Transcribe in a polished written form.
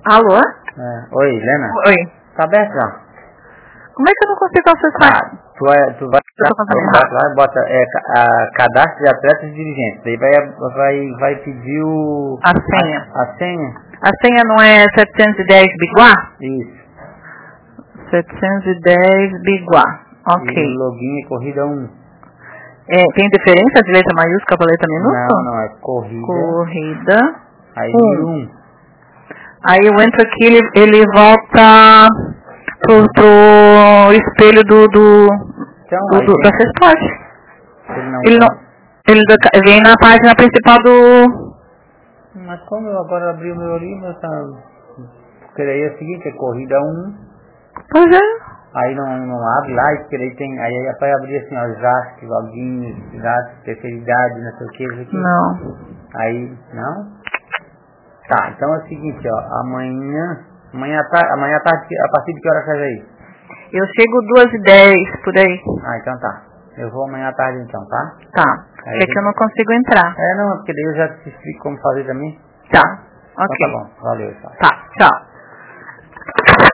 Alô? Oi, Helena? Oi. Tá aberto já? Como é que eu não consigo acessar? Tu vai lá e bota cadastro de atletas e dirigentes. Daí vai pedir A senha. A senha? A senha não é 710 Biguá? Isso. 710 Biguá. Ok. E o login é corrida 1. Tem diferença de letra maiúscula para letra minúscula? Não, é corrida. Corrida. Aí 1. Aí eu entro aqui, ele volta pro espelho da Fesport. Ele vem na página principal do... Mas como eu agora abri o meu livro, porque daí é o seguinte, é corrida 1. Pois é. Aí não abre lá, porque daí tem, aí vai abrir assim, ó, JASC, login, dados, preferidade, não sei o que, isso aqui. Não. Aí, não? Tá, então é o seguinte, ó, amanhã à tarde, a partir de que hora você vai aí? Eu chego 2h10, por aí. Ah, então tá. Eu vou amanhã à tarde então, tá? Tá. É que eu não consigo entrar. Não, porque daí eu já te explico como fazer também. Tá, ok. Então tá bom, valeu, tchau. Tá, tchau.